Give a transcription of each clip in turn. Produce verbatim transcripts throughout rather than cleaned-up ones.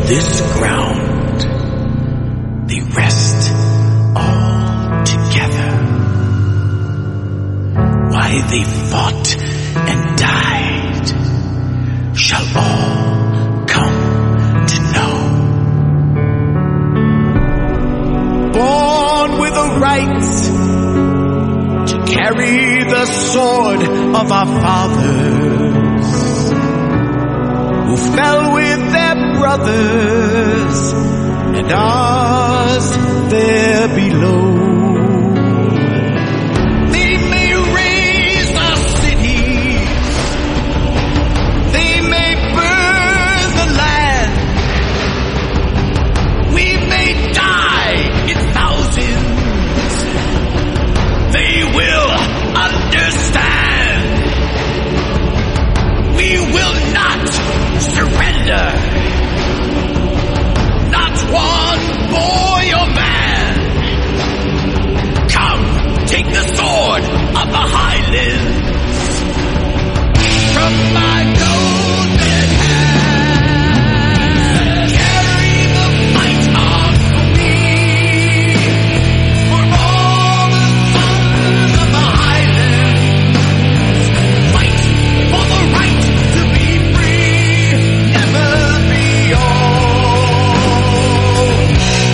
this ground they rest all together. Why they fought and died shall all come to know. Born with a right to carry the sword of our fathers, who fell with their brothers and ours there below. They may raise our cities, they may burn the land, we may die in thousands, they will understand. We will not surrender. Not one boy or man. Come, take the sword of the Highlands from my golden hand. Carry the fight on for me, for all the sons of the Highlands. Fight for the right to be free, never be old.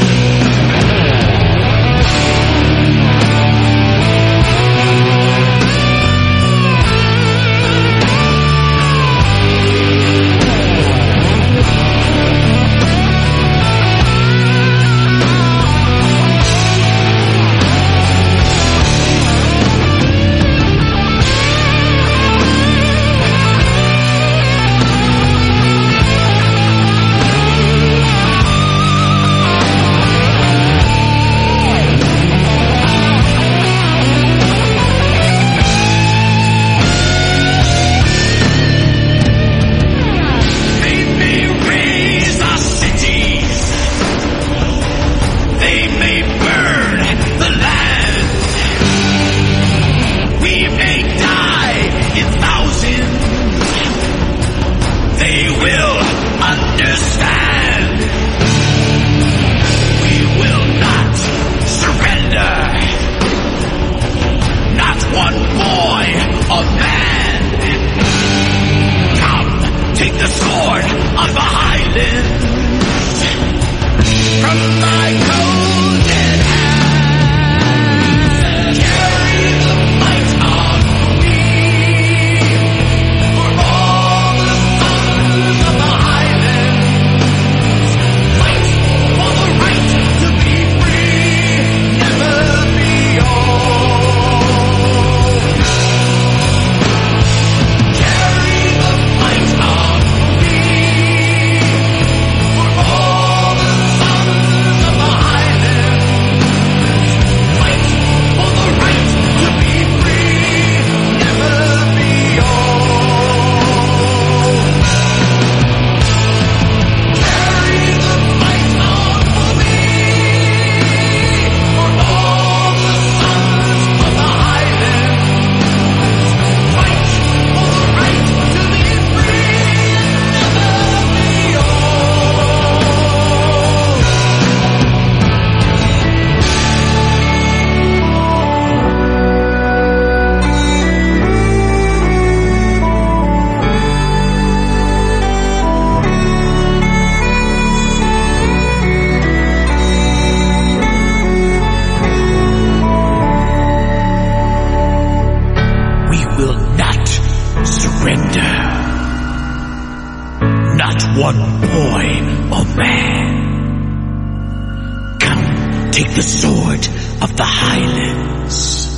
They may raise our cities, they may burn the land, we may die in thousands, they will understand. We will not surrender. Not one boy or man. Come, take the sword of the Highlands from my golden hand. Carry the fight on for me, for all the sons of the Highlands. Fight for the right to be free, never be old. Carry the fight on for me, for all the sons of the Highlands. Fight for the right to be free, never be old. Carry the fight on for me, for all the sons of the Highlands. Fight for the right to be free, never be We will not surrender. Not one boy or man. Come, take the sword of the Highlands